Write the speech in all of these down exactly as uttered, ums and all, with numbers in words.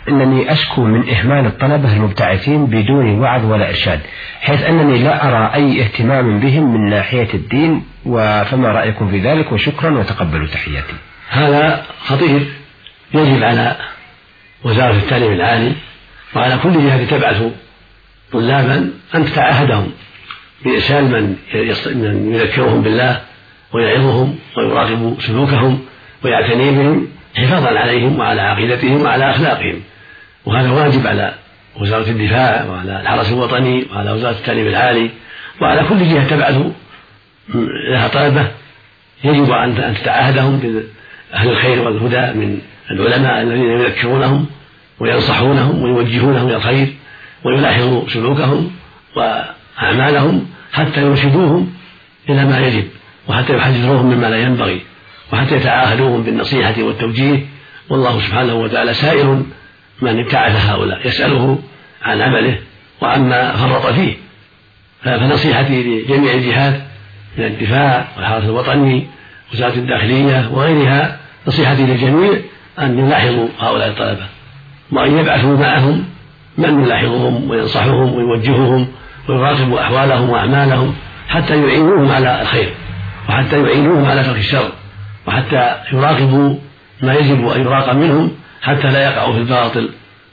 أنني أشكو من إهمال الطلبة المبتعثين بدون وعظ ولا إرشاد، حيث أنني لا أرى أي اهتمام بهم من ناحية الدين، فما رأيكم في ذلك؟ وشكرا وتقبلوا تحياتي. هذا خطير، يجب على وزارة التعليم العالي وعلى كل جهة تبعث طلابا أن تتعاهدهم بإرسال من يذكرهم بالله ويعظهم ويراقب سلوكهم ويعتني بهم حفاظا عليهم وعلى عقيدتهم وعلى أخلاقهم. وهذا واجب على وزارة الدفاع وعلى الحرس الوطني وعلى وزارة التعليم العالي وعلى كل جهة تبعث لها طلبة، يجب أن تتعاهدهم بأهل الخير والهدى من العلماء الذين يذكرونهم وينصحونهم ويوجهونهم إلى الخير ويلاحظوا سلوكهم وأعمالهم حتى يرشدوهم إلى ما يجب، وحتى يحذروهم مما لا ينبغي، وحتى يتعاهدوهم بالنصيحة والتوجيه. والله سبحانه وتعالى سائل من ابتعث هؤلاء، يسأله عن عمله وعما فرط فيه. فنصيحتي لجميع الجهات من الدفاع والحرس الوطني ووزارة الداخلية وغيرها، نصيحتي للجميع أن يلاحظوا هؤلاء الطلبة وأن يبعثوا معهم من يلاحظهم وينصحهم ويوجههم ويراقبوا أحوالهم وأعمالهم حتى يعينوهم على الخير وحتى يعينوهم على ترك الشر وحتى يراقبوا ما يجب أن يراقب منهم حتى لا يقعوا في الباطل،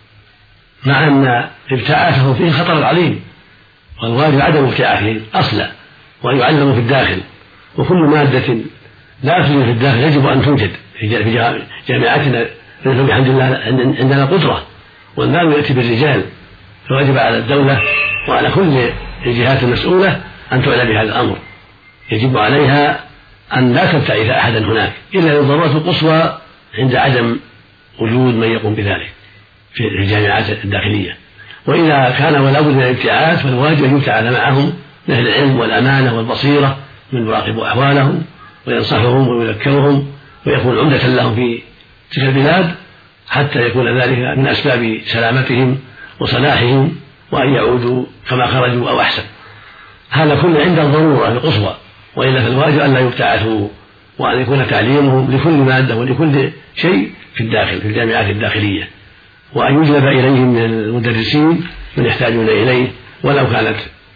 مع أن ابتعاثهم فيه خطر عظيم، والواجب عدم ابتعاثهم أصلا وأن يعلموا في الداخل. وكل مادة لا توجد في الداخل يجب أن توجد في جامعاتنا، لأنه بحمد الله عندنا قدرة والمال يأتي بالرجال، فواجب على الدولة وعلى كل الجهات المسؤولة أن تعلى بهذا الأمر. يجب عليها أن لا تبتعث أحدا هناك إلا للضرورة القصوى عند عدم وجود من يقوم بذلك في الجامعات الداخلية. وإذا كان ولا بد من الابتعاث فالواجب أن يبتعث معهم من أهل العلم والأمانة والبصيرة من يراقب أحوالهم وينصحهم ويذكرهم ويكون عمدة لهم في تلك البلاد، حتى يكون ذلك من أسباب سلامتهم وصلاحهم وأن يعودوا كما خرجوا أو أحسن. هذا كله عند الضرورة القصوى، وإلا فالواجب أن لا يبتعثوا وأن يكون تعليمهم لكل مادة ولكل شيء في الداخل في الجامعات الداخلية، وأن يجلب إليهم من المدرسين من يحتاجون إليه ولو كانت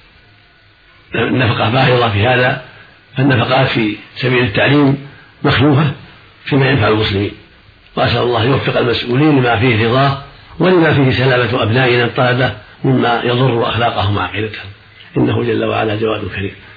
النفقة باهظة في هذا، فالنفقات في سبيل التعليم مخلوفة فيما ينفع المسلمين. وأسأل الله يوفق المسؤولين لما فيه رضاه ولما فيه سلامة أبنائنا الطلبة مما يضر أخلاقهم وعقيدتهم، إنه جل وعلا جواد كريم.